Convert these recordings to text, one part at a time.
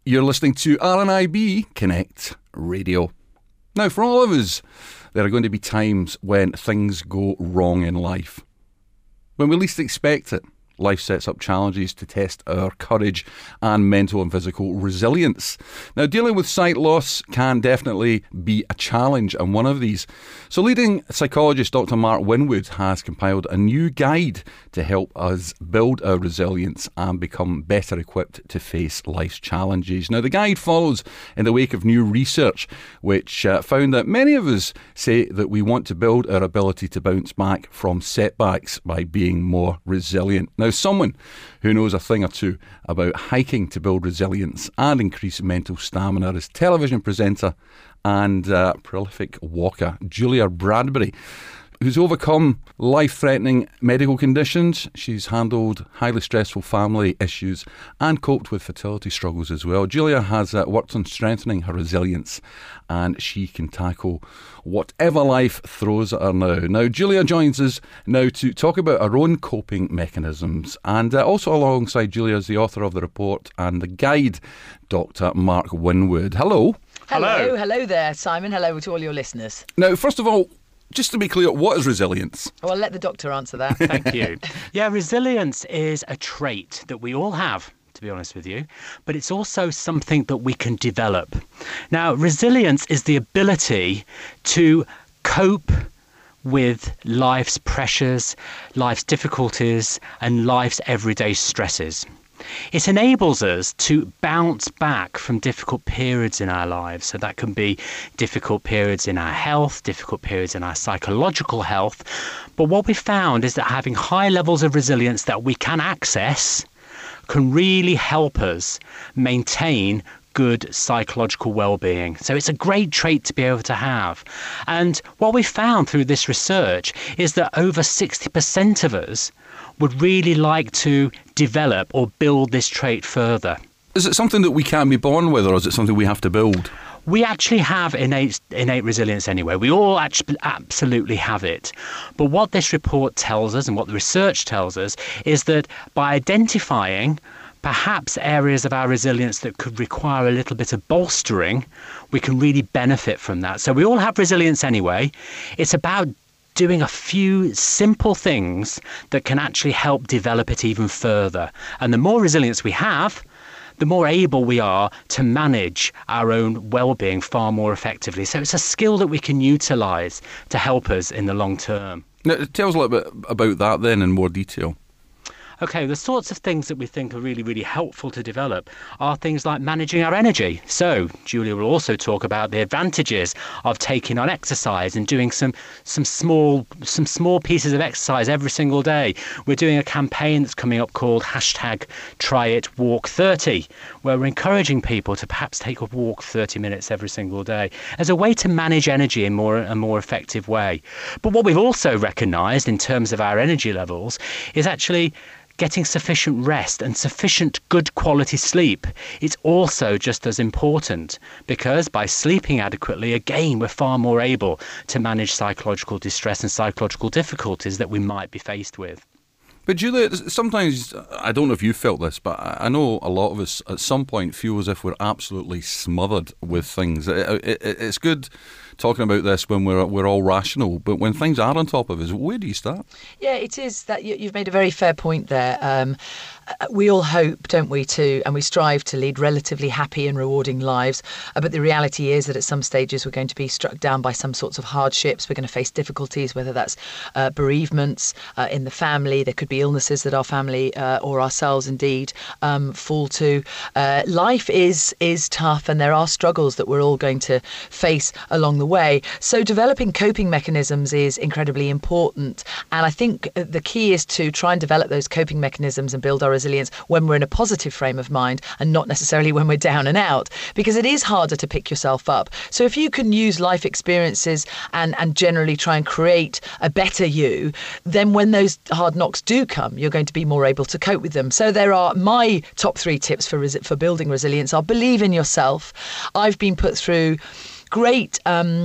You're listening to RNIB Connect Radio. Now, for all of us, there are going to be times when things go wrong in life. When we least expect it, life sets up challenges to test our courage and mental and physical resilience. Now, dealing with sight loss can definitely be a challenge, and one of these. So leading psychologist Dr. Mark Winwood has compiled a new guide to help us build our resilience and become better equipped to face life's challenges. Now, the guide follows in the wake of new research which found that many of us say that we want to build our ability to bounce back from setbacks by being more resilient. Now, someone who knows a thing or two about hiking to build resilience and increase mental stamina is television presenter and prolific walker Julia Bradbury, who's overcome life-threatening medical conditions. She's handled highly stressful family issues and coped with fertility struggles as well. Julia has worked on strengthening her resilience, and she can tackle whatever life throws at her now. Now, Julia joins us now to talk about her own coping mechanisms, and also alongside Julia is the author of the report and the guide, Dr. Mark Winwood. Hello. Hello there, Simon. Hello to all your listeners. Now, first of all, just to be clear, what is resilience? Well, I'll let the doctor answer that. Thank you. Yeah, resilience is a trait that we all have, to be honest with you, but it's also something that we can develop. Now, resilience is the ability to cope with life's pressures, life's difficulties, and life's everyday stresses. It enables us to bounce back from difficult periods in our lives. So that can be difficult periods in our health, difficult periods in our psychological health. But what we found is that having high levels of resilience that we can access can really help us maintain good psychological well-being. So it's a great trait to be able to have. And what we found through this research is that over 60% of us would really like to develop or build this trait further. Is it something that we can be born with, or is it something we have to build? We actually have innate resilience anyway. We all absolutely have it. But what this report tells us and what the research tells us is that by identifying perhaps areas of our resilience that could require a little bit of bolstering, we can really benefit from that. So we all have resilience anyway. It's about doing a few simple things that can actually help develop it even further. And the more resilience we have, the more able we are to manage our own well-being far more effectively. So it's a skill that we can utilise to help us in the long term. Now, tell us a little bit about that then in more detail. Okay, the sorts of things that we think are really, really helpful to develop are things like managing our energy. So Julia will also talk about the advantages of taking on exercise and doing some small pieces of exercise every single day. We're doing a campaign that's coming up called #TryItWalk30, where we're encouraging people to perhaps take a walk 30 minutes every single day as a way to manage energy in a more effective way. But what we've also recognised in terms of our energy levels is actually getting sufficient rest and sufficient good quality sleep is also just as important, because by sleeping adequately, again, we're far more able to manage psychological distress and psychological difficulties that we might be faced with. But Julia, sometimes, I don't know if you felt this, but I know a lot of us at some point feel as if we're absolutely smothered with things. It's good talking about this when we're all rational, but when things are on top of us, where do you start? Yeah, it is that you've made a very fair point there. We all hope, don't we, and we strive to lead relatively happy and rewarding lives. But the reality is that at some stages we're going to be struck down by some sorts of hardships. We're going to face difficulties, whether that's bereavements in the family. There could be illnesses that our family or ourselves indeed fall to. Life is tough, and there are struggles that we're all going to face along the way. So developing coping mechanisms is incredibly important. And I think the key is to try and develop those coping mechanisms and build our resilience when we're in a positive frame of mind and not necessarily when we're down and out, because it is harder to pick yourself up. So if you can use life experiences and generally try and create a better you, then when those hard knocks do come, you're going to be more able to cope with them. So there are my top 3 tips for building resilience are: believe in yourself. I've been put through great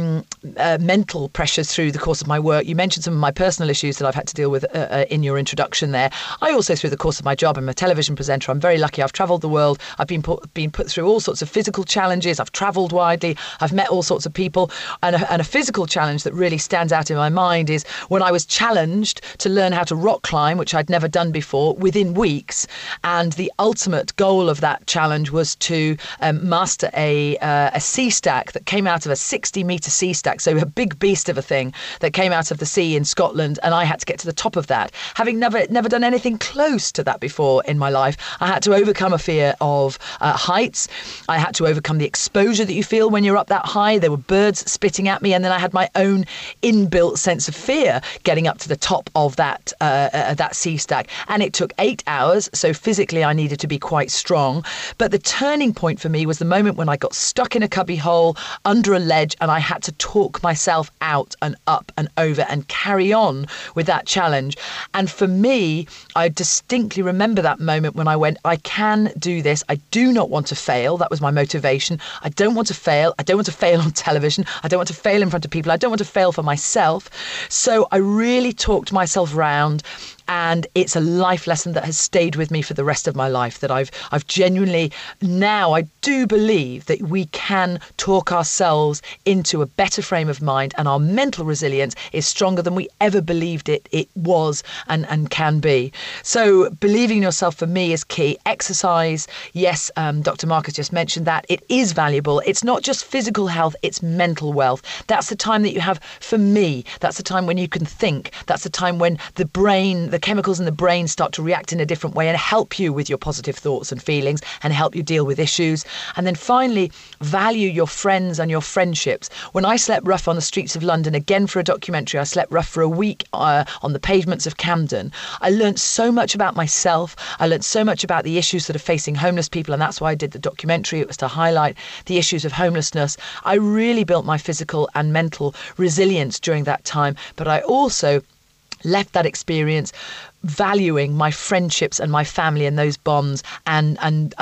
mental pressures through the course of my work. You mentioned some of my personal issues that I've had to deal with in your introduction there. I also, through the course of my job, I'm a television presenter. I'm very lucky. I've travelled the world. I've been put through all sorts of physical challenges. I've travelled widely. I've met all sorts of people. And a physical challenge that really stands out in my mind is when I was challenged to learn how to rock climb, which I'd never done before, within weeks. And the ultimate goal of that challenge was to master a sea stack that came out of a 60-metre sea stack, so a big beast of a thing that came out of the sea in Scotland, and I had to get to the top of that. Having never done anything close to that before in my life, I had to overcome a fear of heights. I had to overcome the exposure that you feel when you're up that high. There were birds spitting at me, and then I had my own inbuilt sense of fear getting up to the top of that sea stack. And it took 8 hours, so physically I needed to be quite strong. But the turning point for me was the moment when I got stuck in a cubby hole under a ledge, and I had to talk myself out and up and over and carry on with that challenge. And for me, I distinctly remember that moment when I went, I can do this. I do not want to fail. That was my motivation. I don't want to fail. I don't want to fail on television. I don't want to fail in front of people. I don't want to fail for myself. So I really talked myself round. And it's a life lesson that has stayed with me for the rest of my life, that I've genuinely, now I do believe that we can talk ourselves into a better frame of mind, and our mental resilience is stronger than we ever believed it was and can be. So believing in yourself for me is key. Exercise, yes, Dr. Marcus just mentioned that. It is valuable. It's not just physical health, it's mental wealth. That's the time that you have, for me, that's the time when you can think. That's the time when the chemicals in the brain start to react in a different way and help you with your positive thoughts and feelings and help you deal with issues. And then finally, value your friends and your friendships. When I slept rough on the streets of London, again for a documentary, I slept rough for a week on the pavements of Camden. I learned so much about myself. I learned so much about the issues that are facing homeless people, and that's why I did the documentary. It was to highlight the issues of homelessness. I really built my physical and mental resilience during that time, but I also left that experience valuing my friendships and my family and those bonds, and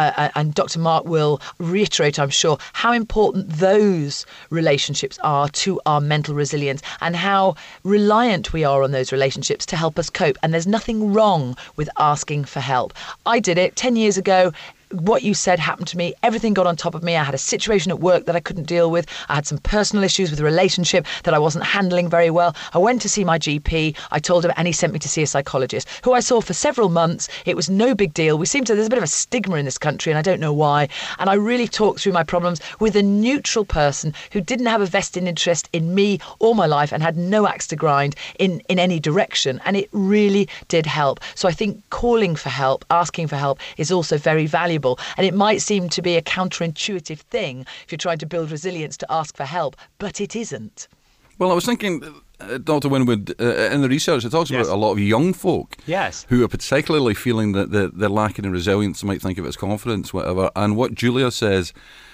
Dr. Mark will reiterate, I'm sure, how important those relationships are to our mental resilience and how reliant we are on those relationships to help us cope. And there's nothing wrong with asking for help. I did it 10 years ago. What you said happened to me. Everything got on top of me. I had a situation at work that I couldn't deal with. I had some personal issues with a relationship that I wasn't handling very well. I went to see my GP. I told him, and he sent me to see a psychologist who I saw for several months. It was no big deal. There's a bit of a stigma in this country, and I don't know why. And I really talked through my problems with a neutral person who didn't have a vested interest in me or my life and had no axe to grind in any direction. And it really did help. So I think calling for help, asking for help is also very valuable. And it might seem to be a counterintuitive thing if you're trying to build resilience to ask for help, but it isn't. Well, I was thinking, Dr. Winwood, in the research, it talks about a lot of young folk who are particularly feeling that they're lacking in resilience, might think of it as confidence, whatever. And what Julia says,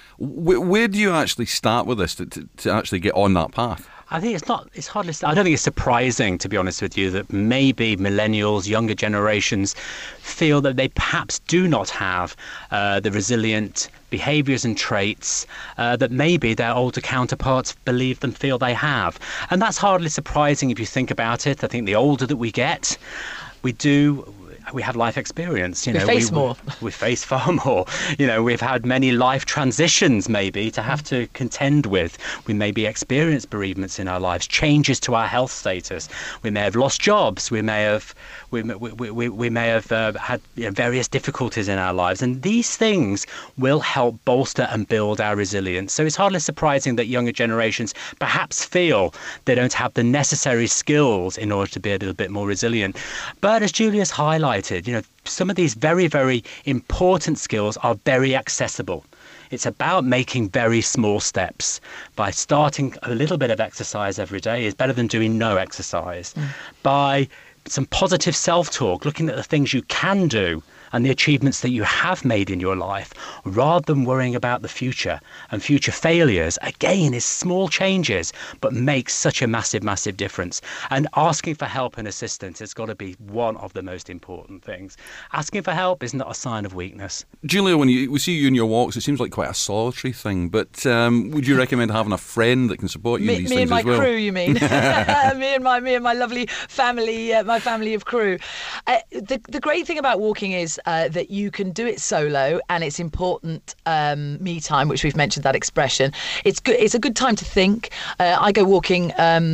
where do you actually start with this to actually get on that path? I think I don't think it's surprising, to be honest with you, that maybe millennials, younger generations, feel that they perhaps do not have the resilient behaviours and traits that maybe their older counterparts feel they have. And that's hardly surprising if you think about it. I think the older that we get, we have life experience. We face more. We face far more. We've had many life transitions maybe to have to contend with. We maybe experienced bereavements in our lives, changes to our health status. We may have lost jobs. We may have had various difficulties in our lives, and these things will help bolster and build our resilience. So it's hardly surprising that younger generations perhaps feel they don't have the necessary skills in order to be a little bit more resilient. But as Julia's highlighted, some of these very, very important skills are very accessible. It's about making very small steps. By starting a little bit of exercise every day is better than doing no exercise. By some positive self-talk, looking at the things you can do and the achievements that you have made in your life, rather than worrying about the future and future failures, again, is small changes, but makes such a massive, massive difference. And asking for help and assistance has got to be one of the most important things. Asking for help is not a sign of weakness. Julia, when we see you in your walks, it seems like quite a solitary thing, but would you recommend having a friend that can support you in these things as well? Me and my crew, you mean? me and my lovely family, my family of crew. The great thing about walking is that you can do it solo, and it's important me time, which we've mentioned that expression. It's good. It's a good time to think. I go walking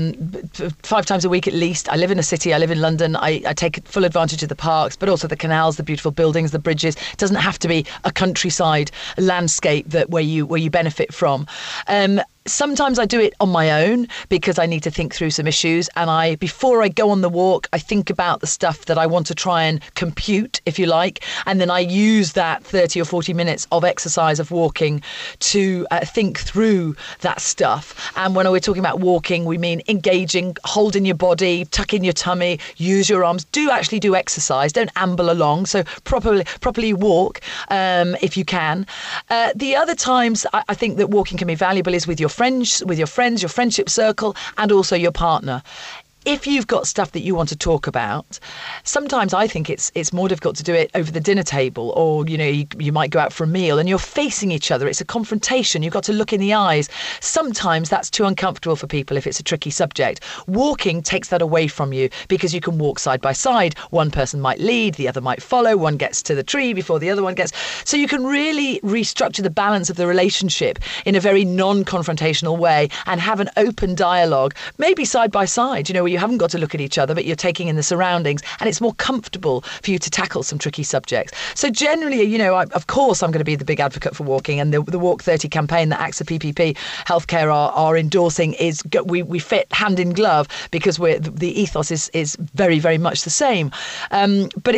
5 times a week at least. I live in a city. I live in London. I take full advantage of the parks, but also the canals, the beautiful buildings, the bridges. It doesn't have to be a countryside landscape where you benefit from. Sometimes I do it on my own because I need to think through some issues, and before I go on the walk, I think about the stuff that I want to try and compute, if you like, and then I use that 30 or 40 minutes of exercise of walking to think through that stuff. And when we're talking about walking, we mean engaging, holding your body, tucking your tummy, use your arms. Do exercise. Don't amble along. So properly walk if you can. The other times I think that walking can be valuable is with your friends, your friendship circle, and also your partner. If you've got stuff that you want to talk about, sometimes I think it's more difficult to do it over the dinner table, or you might go out for a meal and you're facing each other. It's a confrontation. You've got to look in the eyes. Sometimes that's too uncomfortable for people if it's a tricky subject. Walking takes that away from you because you can walk side by side. One person might lead, the other might follow. One gets to the tree before the other one gets. So you can really restructure the balance of the relationship in a very non-confrontational way and have an open dialogue, maybe side by side, where you haven't got to look at each other, but you're taking in the surroundings, and it's more comfortable for you to tackle some tricky subjects. So generally, of course, I'm going to be the big advocate for walking, and the Walk 30 campaign that AXA PPP Healthcare are endorsing is we fit hand in glove because the ethos is very, very much the same. But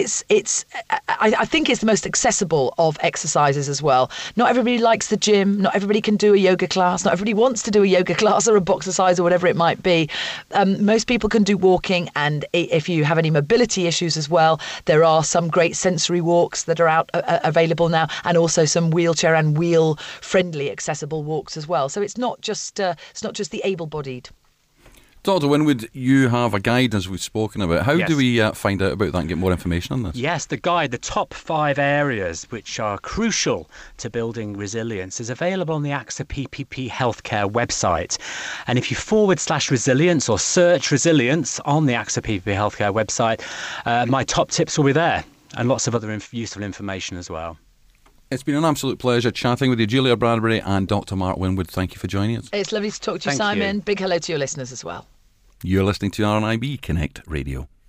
I think it's the most accessible of exercises as well. Not everybody likes the gym. Not everybody can do a yoga class. Not everybody wants to do a yoga class or a boxercise or whatever it might be. Most people can do walking, and if you have any mobility issues as well, there are some great sensory walks that are available now, and also some wheelchair and wheel friendly accessible walks as well. So it's not just the able-bodied. Dr. Winwood, you have a guide, as we've spoken about. How Yes. do we find out about that and get more information on this? Yes, the guide, the top 5 areas which are crucial to building resilience, is available on the AXA PPP Healthcare website. And if you /resilience or search resilience on the AXA PPP Healthcare website, my top tips will be there, and lots of other useful information as well. It's been an absolute pleasure chatting with you, Julia Bradbury and Dr. Mark Winwood. Thank you for joining us. It's lovely to talk to you, Thank Simon. you. Big hello to your listeners as well. You're listening to RNIB Connect Radio.